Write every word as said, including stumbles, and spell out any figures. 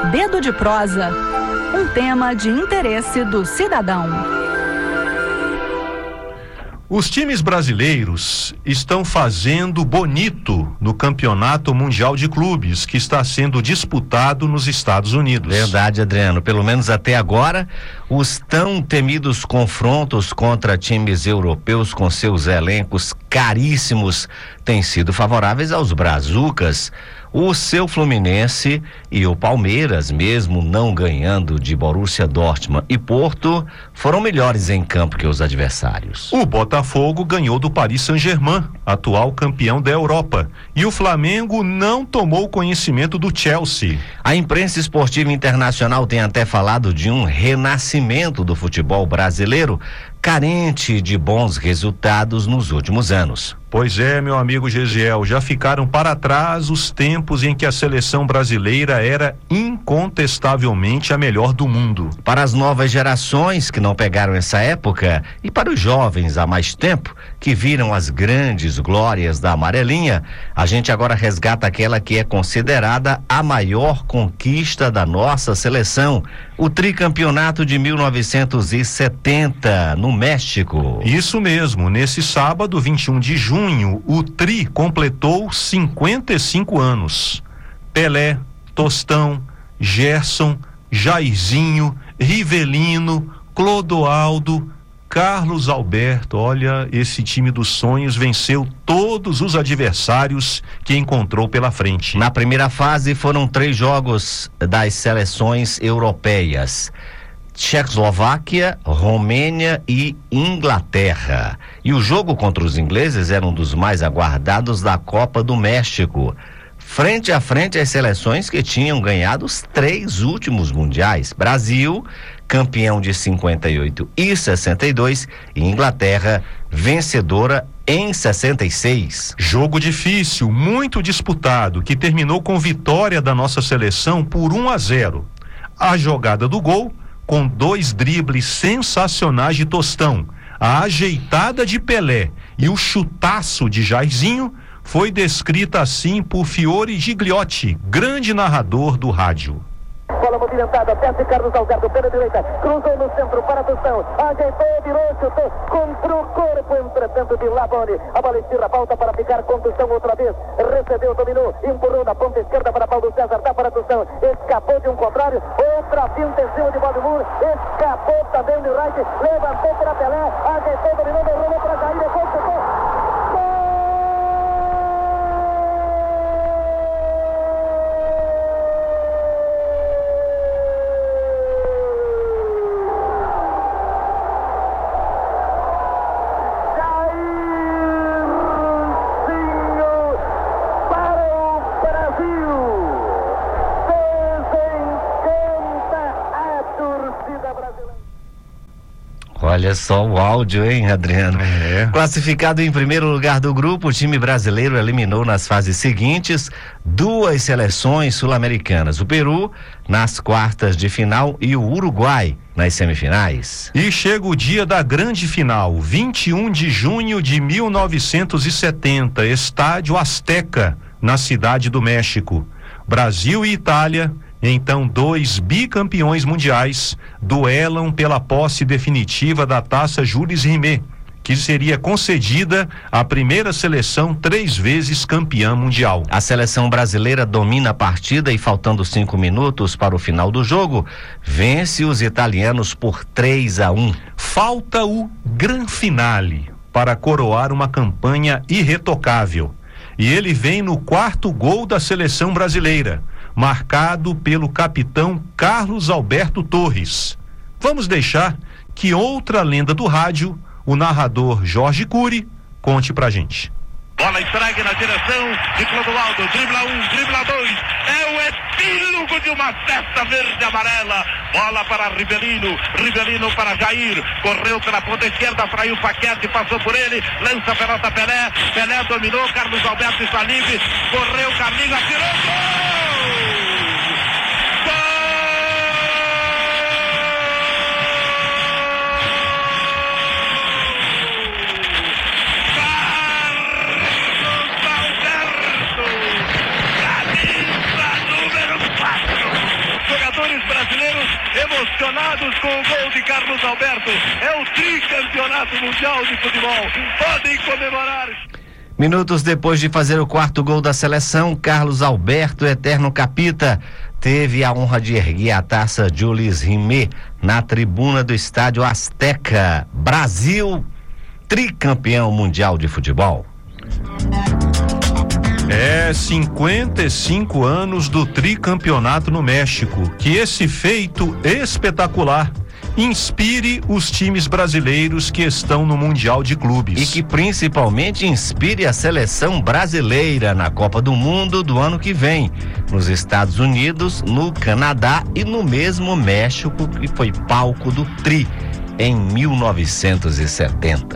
Dedo de Prosa, um tema de interesse do cidadão. Os times brasileiros estão fazendo bonito no Campeonato Mundial de Clubes, que está sendo disputado nos Estados Unidos. Verdade, Adriano. Pelo menos até agora, os tão temidos confrontos contra times europeus com seus elencos caríssimos têm sido favoráveis aos brazucas. O seu Fluminense e o Palmeiras, mesmo não ganhando de Borussia Dortmund e Porto, foram melhores em campo que os adversários. O Botafogo ganhou do Paris Saint-Germain, atual campeão da Europa, e o Flamengo não tomou conhecimento do Chelsea. A imprensa esportiva internacional tem até falado de um renascimento do futebol brasileiro, carente de bons resultados nos últimos anos. Pois é, meu amigo Gesiel, já ficaram para trás os tempos em que a seleção brasileira era incontestavelmente a melhor do mundo. Para as novas gerações que não pegaram essa época e para os jovens há mais tempo que viram as grandes glórias da amarelinha, a gente agora resgata aquela que é considerada a maior conquista da nossa seleção, o tricampeonato de mil novecentos e setenta no México. Isso mesmo, nesse sábado, vinte e um de junho, o Tri completou cinquenta e cinco anos. Pelé, Tostão, Gerson, Jairzinho, Rivelino, Clodoaldo, Carlos Alberto. Olha, esse time dos sonhos venceu todos os adversários que encontrou pela frente. Na primeira fase foram três jogos das seleções europeias: Tchecoslováquia, Romênia e Inglaterra. E o jogo contra os ingleses era um dos mais aguardados da Copa do México. Frente a frente as seleções que tinham ganhado os três últimos mundiais: Brasil, campeão de cinquenta e oito e sessenta e dois, e Inglaterra, vencedora em sessenta e seis. Jogo difícil, muito disputado, que terminou com vitória da nossa seleção por um a zero. A jogada do gol, com dois dribles sensacionais de Tostão, a ajeitada de Pelé e o chutaço de Jairzinho, foi descrita assim por Fiore Gigliotti, grande narrador do rádio. Bola movimentada, desce Carlos Alberto pela direita, cruzou no centro para Tostão, ajeitou, virou, chutou, contra o corpo, entretanto de Labone, a bola estira, volta para ficar com Tostão outra vez, recebeu, dominou, empurrou na ponta esquerda para Paulo César, dá para Tostão, escapou de um contrário, outra finta em cima de Valdemur, escapou também de Wright, levantou para Pelé, ajeitou, dominou, derrubou para Jair, depois chutou. Olha só o áudio, hein, Adriano? É. Classificado em primeiro lugar do grupo, o time brasileiro eliminou nas fases seguintes duas seleções sul-americanas: o Peru nas quartas de final e o Uruguai nas semifinais. E chega o dia da grande final, vinte e um de junho de mil novecentos e setenta, Estádio Azteca, na Cidade do México. Brasil e Itália, então dois bicampeões mundiais, duelam pela posse definitiva da taça Jules Rimet, que seria concedida à primeira seleção três vezes campeã mundial. A seleção brasileira domina a partida e, faltando cinco minutos para o final do jogo, vence os italianos por três a um. Falta o gran finale para coroar uma campanha irretocável. E ele vem no quarto gol da seleção brasileira, marcado pelo capitão Carlos Alberto Torres. Vamos deixar que outra lenda do rádio, o narrador Jorge Cury, conte pra gente. Bola entregue na direção de Clodoaldo, dribla um, dribla dois, é o epílogo de uma festa verde-amarela. Bola para Rivelino, Rivelino para Jair, correu pela ponta esquerda, fraiu o Paquete, passou por ele, lança a pelota Pelé, Pelé dominou, Carlos Alberto está livre, correu, Carlinhos, atirou, gol! brasileiros emocionados com o gol de Carlos Alberto. É o tricampeonato mundial de futebol. Podem comemorar. Minutos depois de fazer o quarto gol da seleção, Carlos Alberto, eterno capita, teve a honra de erguer a taça Jules Rimet na tribuna do estádio Azteca. Brasil, tricampeão mundial de futebol. É, cinquenta e cinco anos do tricampeonato no México. Que esse feito espetacular inspire os times brasileiros que estão no Mundial de Clubes. E que principalmente inspire a seleção brasileira na Copa do Mundo do ano que vem, nos Estados Unidos, no Canadá e no mesmo México, que foi palco do Tri em mil novecentos e setenta.